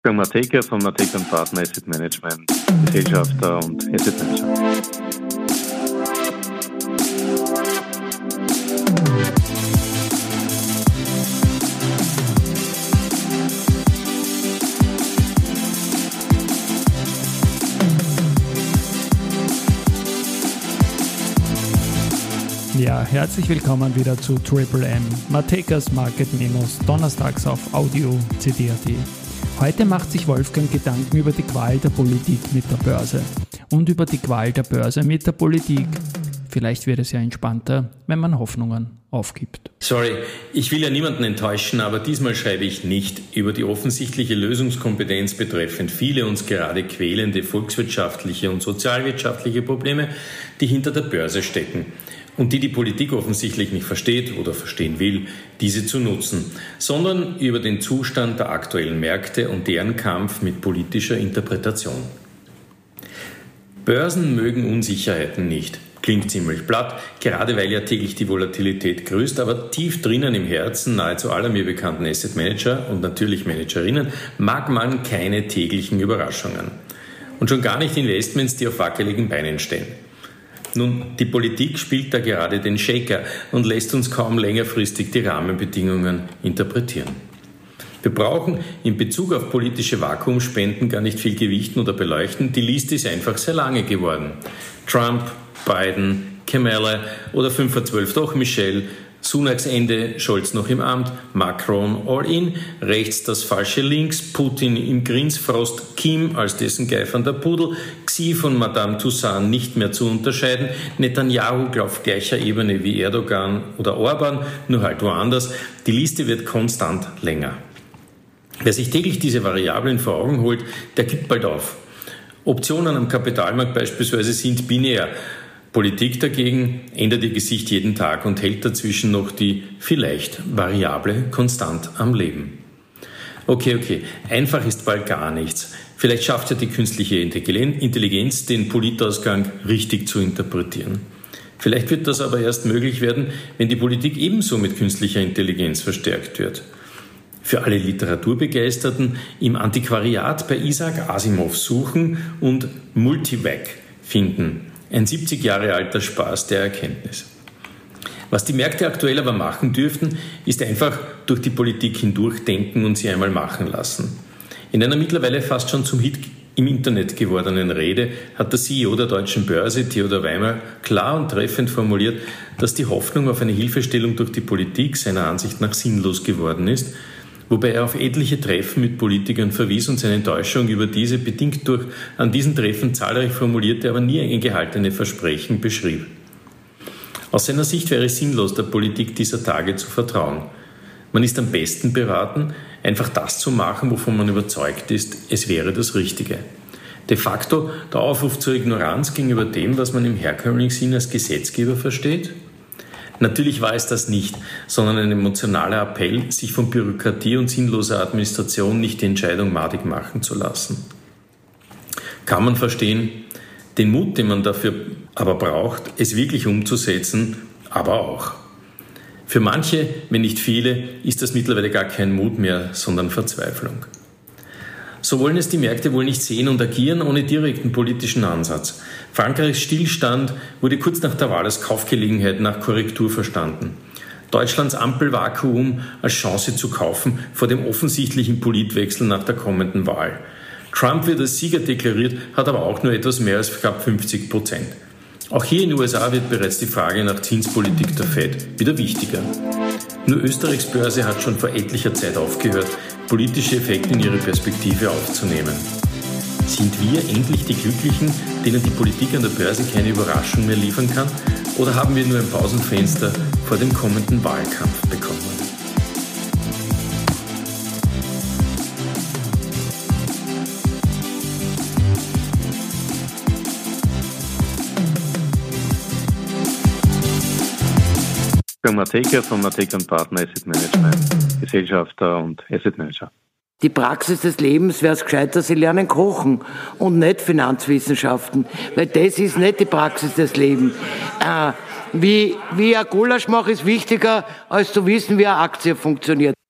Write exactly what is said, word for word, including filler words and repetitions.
Wolfgang Matejka von Matejka und Partner Asset Management, Gesellschafter und Asset Manager. Ja, herzlich willkommen wieder zu Triple M, Matejkas Market Memos, donnerstags auf Audio C D punkt A T. Heute macht sich Wolfgang Gedanken über die Qual der Politik mit der Börse und über die Qual der Börse mit der Politik. Vielleicht wird es ja entspannter, wenn man Hoffnungen aufgibt. Sorry, ich will ja niemanden enttäuschen, aber diesmal schreibe ich nicht über die offensichtliche Lösungskompetenz betreffend viele uns gerade quälende volkswirtschaftliche und sozialwirtschaftliche Probleme, die hinter der Börse stecken und die die Politik offensichtlich nicht versteht oder verstehen will, diese zu nutzen, sondern über den Zustand der aktuellen Märkte und deren Kampf mit politischer Interpretation. Börsen mögen Unsicherheiten nicht. Klingt ziemlich platt, gerade weil ja täglich die Volatilität grüßt, aber tief drinnen im Herzen nahezu aller mir bekannten Asset Manager und natürlich Managerinnen mag man keine täglichen Überraschungen. Und schon gar nicht Investments, die auf wackeligen Beinen stehen. Nun, die Politik spielt da gerade den Shaker und lässt uns kaum längerfristig die Rahmenbedingungen interpretieren. Wir brauchen in Bezug auf politische Vakuumspenden gar nicht viel gewichten oder beleuchten. Die Liste ist einfach sehr lange geworden. Trump, Biden, Kamala oder fünf vor zwölf doch Michelle, Sunaks Ende, Scholz noch im Amt, Macron all in, rechts das falsche Links, Putin im Grinsfrost, Kim als dessen geifernder Pudel, Xi von Madame Toussaint nicht mehr zu unterscheiden, Netanyahu auf gleicher Ebene wie Erdogan oder Orban, nur halt woanders. Die Liste wird konstant länger. Wer sich täglich diese Variablen vor Augen holt, der gibt bald auf. Optionen am Kapitalmarkt beispielsweise sind binär. Politik dagegen ändert ihr Gesicht jeden Tag und hält dazwischen noch die vielleicht Variable konstant am Leben. Okay, okay, einfach ist bald gar nichts. Vielleicht schafft ja die künstliche Intelligenz den Politausgang richtig zu interpretieren. Vielleicht wird das aber erst möglich werden, wenn die Politik ebenso mit künstlicher Intelligenz verstärkt wird. Für alle Literaturbegeisterten im Antiquariat bei Isaac Asimov suchen und Multivac finden. Ein siebzig Jahre alter Spaß der Erkenntnis. Was die Märkte aktuell aber machen dürften, ist einfach durch die Politik hindurchdenken und sie einmal machen lassen. In einer mittlerweile fast schon zum Hit im Internet gewordenen Rede hat der C E O der Deutschen Börse, Theodor Weimer, klar und treffend formuliert, dass die Hoffnung auf eine Hilfestellung durch die Politik seiner Ansicht nach sinnlos geworden ist, wobei er auf etliche Treffen mit Politikern verwies und seine Enttäuschung über diese bedingt durch an diesen Treffen zahlreich formulierte, aber nie eingehaltene Versprechen beschrieb. Aus seiner Sicht wäre es sinnlos, der Politik dieser Tage zu vertrauen. Man ist am besten beraten, einfach das zu machen, wovon man überzeugt ist, es wäre das Richtige. De facto der Aufruf zur Ignoranz gegenüber dem, was man im herkömmlichen Sinn als Gesetzgeber versteht? Natürlich war es das nicht, sondern ein emotionaler Appell, sich von Bürokratie und sinnloser Administration nicht die Entscheidung madig machen zu lassen. Kann man verstehen, den Mut, den man dafür aber braucht, es wirklich umzusetzen, aber auch. Für manche, wenn nicht viele, ist das mittlerweile gar kein Mut mehr, sondern Verzweiflung. So wollen es die Märkte wohl nicht sehen und agieren ohne direkten politischen Ansatz. Frankreichs Stillstand wurde kurz nach der Wahl als Kaufgelegenheit nach Korrektur verstanden. Deutschlands Ampelvakuum als Chance zu kaufen vor dem offensichtlichen Politwechsel nach der kommenden Wahl. Trump wird als Sieger deklariert, hat aber auch nur etwas mehr als knapp fünfzig Prozent. Auch hier in den U S A wird bereits die Frage nach Zinspolitik der Fed wieder wichtiger. Nur Österreichs Börse hat schon vor etlicher Zeit aufgehört, politische Effekte in ihre Perspektive aufzunehmen. Sind wir endlich die Glücklichen, denen die Politik an der Börse keine Überraschung mehr liefern kann? Oder haben wir nur ein Pausenfenster vor dem kommenden Wahlkampf bekommen? Wolfgang Matejka von Matejka und Partner Asset Management, Gesellschafter und Asset Manager. Die Praxis des Lebens wäre es gescheiter, sie lernen kochen und nicht Finanzwissenschaften, weil das ist nicht die Praxis des Lebens. Äh, wie, wie ein Gulasch mache, ist wichtiger, als zu wissen, wie eine Aktie funktioniert.